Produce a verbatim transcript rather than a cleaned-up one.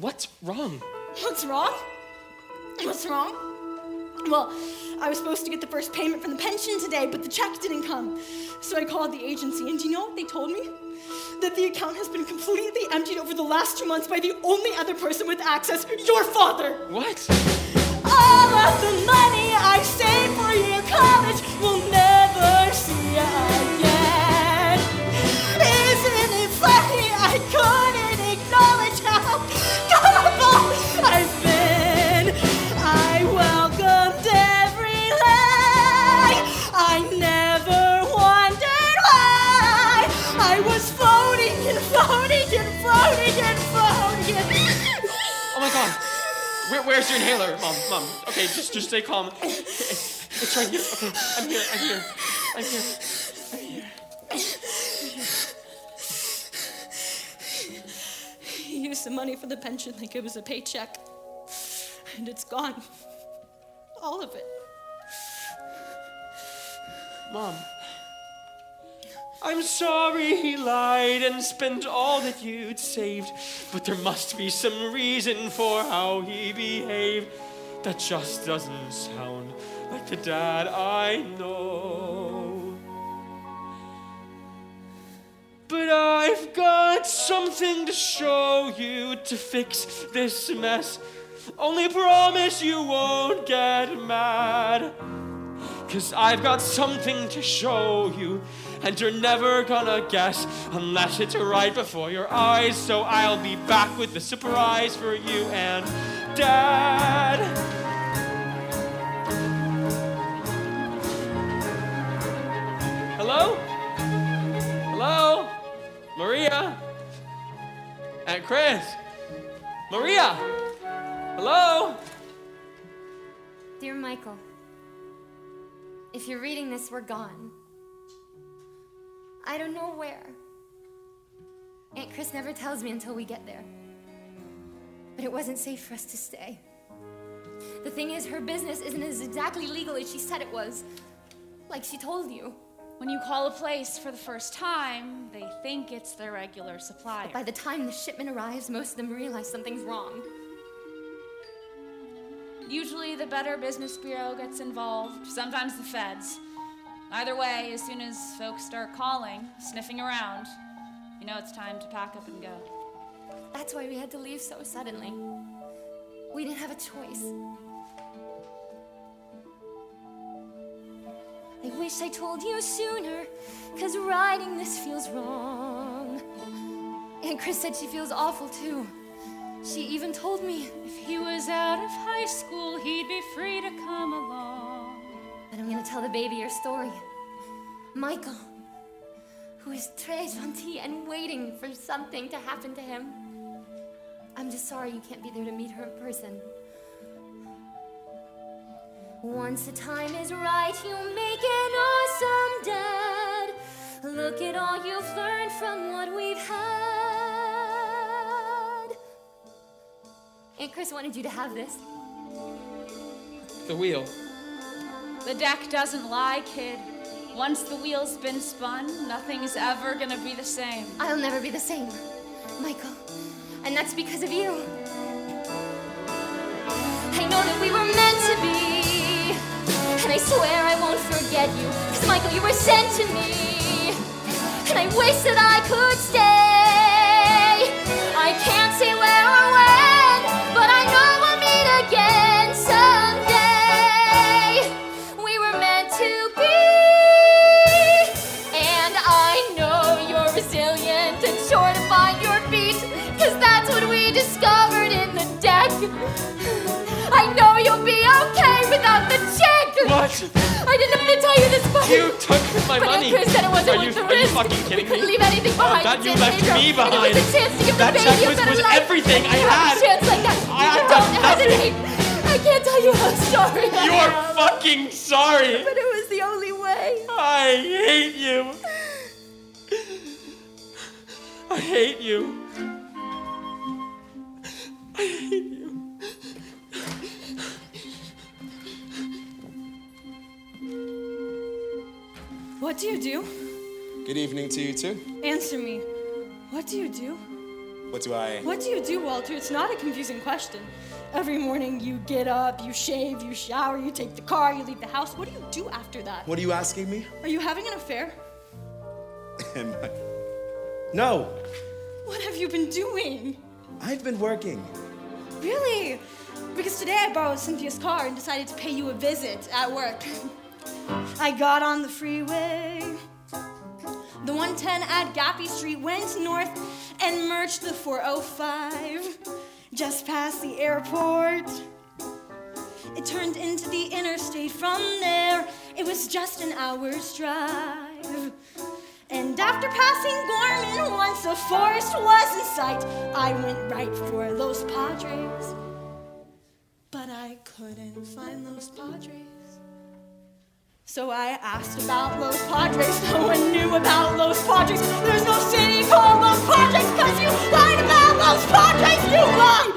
What's wrong? What's wrong? What's wrong? Well, I was supposed to get the first payment from the pension today, but the check didn't come. So I called the agency, and do you know what they told me? That the account has been completely emptied over the last two months by the only other person with access, your father. What? All of the money I saved for your college will never see again. Isn't it funny I couldn't acknowledge how gullible I've been? I welcomed every lie. I never wondered why. I was floating and floating and floating and floating. Oh my God. Where, where's your inhaler, Mom? Mom. Okay, just just stay calm. It's, it's right here. Okay, I'm here. I'm here. I'm here. I'm here. He used the money for the pension like it was a paycheck, and it's gone. All of it. Mom. I'm sorry he lied and spent all that you'd saved, but there must be some reason for how he behaved. That just doesn't sound like the dad I know. But I've got something to show you to fix this mess. Only promise you won't get mad. 'Cause I've got something to show you, and you're never gonna guess unless it's right before your eyes. So I'll be back with the surprise for you and Dad. Hello? Hello? Maria? And Chris? Maria? Hello? Dear Michael, if you're reading this, we're gone. I don't know where. Aunt Chris never tells me until we get there. But it wasn't safe for us to stay. The thing is, her business isn't as exactly legal as she said it was. Like she told you. When you call a place for the first time, they think it's their regular supplier. But by the time the shipment arrives, most of them realize something's wrong. Usually the Better Business Bureau gets involved, sometimes the feds. Either way, as soon as folks start calling, sniffing around, you know it's time to pack up and go. That's why we had to leave so suddenly. We didn't have a choice. I wish I told you sooner, 'cause writing this feels wrong. Aunt Chris said she feels awful too. She even told me if he was out of high school, he'd be free to come along. But I'm gonna tell the baby your story. Michael, who is très gentil and waiting for something to happen to him. I'm just sorry you can't be there to meet her in person. Once the time is right, you'll make an awesome dad. Look at all you've learned from what we've had. Aunt Chris wanted you to have this. The wheel. The deck doesn't lie, kid. Once the wheel's been spun, nothing's ever gonna be the same. I'll never be the same, Michael. And that's because of you. I know that we were meant to be. And I swear I won't forget you. 'Cause Michael, you were sent to me. And I wish that I could stay. I can't say where or when, but I know we'll meet again someday. We were meant to be. And I know you're resilient and sure to find your feet. 'Cause that's what we discovered in the deck. I know you'll be okay without the check. What? I didn't have to tell you this part. You took my but money. But Chris said it wasn't are worth you, the are risk. you fucking kidding we couldn't me? leave anything behind. Oh, that you San left Pedro. me behind. And it was a chance to give that the baby check a was, better was life. everything I You had. have a chance like that. I have Don't done nothing. hesitate. I can't tell you how sorry I You're am. fucking sorry. But it was the only way. I hate you. I hate you. I hate you. What do you do? Good evening to you too. Answer me. What do you do? What do I... What do you do, Walter? It's not a confusing question. Every morning you get up, you shave, you shower, you take the car, you leave the house. What do you do after that? What are you asking me? Are you having an affair? Am I... No. What have you been doing? I've been working. Really? Because today I borrowed Cynthia's car and decided to pay you a visit at work. I got on the freeway. The one ten at Gappy Street went north and merged the four oh five. Just past the airport. It turned into the interstate from there. It was just an hour's drive. And after passing Gorman, once the forest was in sight, I went right for Los Padres. But I couldn't find Los Padres. So I asked about Los Padres. No one knew about Los Padres. There's no city called Los Padres because you lied about Los Padres. You lied!